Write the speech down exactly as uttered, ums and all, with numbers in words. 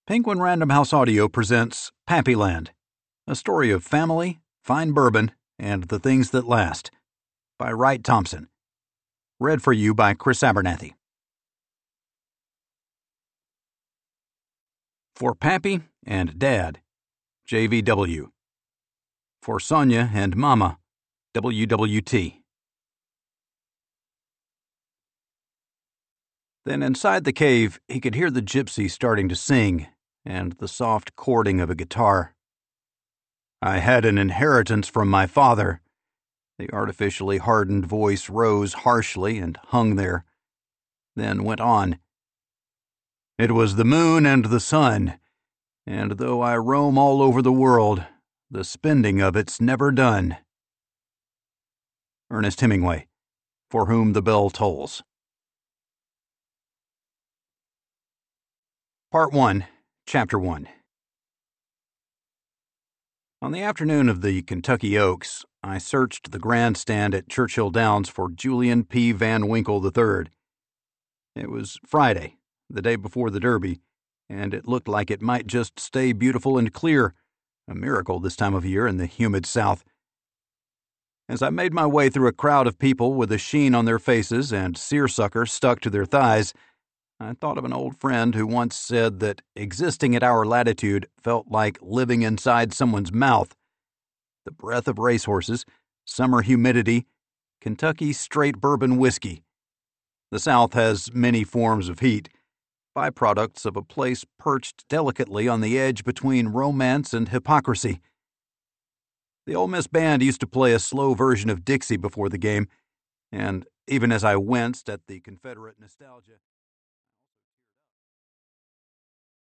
Penguin Random House Audio presents Pappyland, a story of family, fine bourbon, and the things that last, by Wright Thompson. Read for you by Chris Abernathy. For Pappy and Dad, J V W. For Sonia and Mama, W W T. Then inside the cave, he could hear the gypsy starting to sing, and the soft chording of a guitar. I had an inheritance from my father. The artificially hardened voice rose harshly and hung there, then went on. It was the moon and the sun, and though I roam all over the world, the spending of it's never done. Ernest Hemingway, For Whom the Bell Tolls. Part one, Chapter one. On the afternoon of the Kentucky Oaks, I searched the grandstand at Churchill Downs for Julian P. Van Winkle the third. It was Friday, the day before the Derby, and it looked like it might just stay beautiful and clear, a miracle this time of year in the humid South. As I made my way through a crowd of people with a sheen on their faces and seersucker stuck to their thighs, I thought of an old friend who once said that existing at our latitude felt like living inside someone's mouth. The breath of racehorses, summer humidity, Kentucky straight bourbon whiskey. The South has many forms of heat, byproducts of a place perched delicately on the edge between romance and hypocrisy. The Ole Miss band used to play a slow version of Dixie before the game, and even as I winced at the Confederate nostalgia,